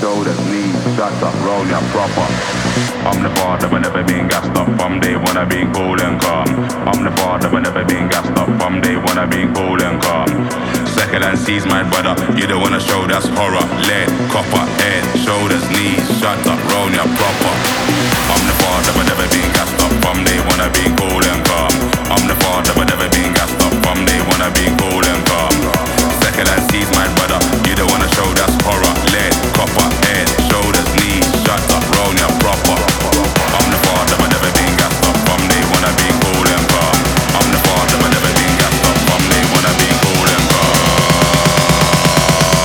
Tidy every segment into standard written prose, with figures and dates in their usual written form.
shoulders, knees, shut up, roll ya proper. I'm the father, but never been gassed up. From day one I been cool and calm. I'm the father, but never been gassed up. From day one I been cool and calm. Second and sees my brother, you don't wanna show that's horror. Lead, copper, head, shoulders, knees, shut up, roll ya proper. I'm the father, but never been gassed up. From day one I been cool and calm. I'm the father, but never been gassed up. From day one I been cool and calm. Second and sees my brother, you don't wanna show that's horror. Lead, copper, head, shoulders, knees, shut up, roll ya proper. I'm the father, but never been gassed up. From day one I been cool and calm. I'm the father, but never been gassed up. From day one I been cool and calm.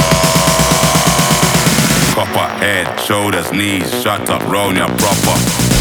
Copper, head, shoulders, knees, shut up, roll ya proper.